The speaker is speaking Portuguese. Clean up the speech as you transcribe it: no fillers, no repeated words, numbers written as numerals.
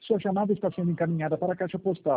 Sua chamada está sendo encaminhada para a caixa postal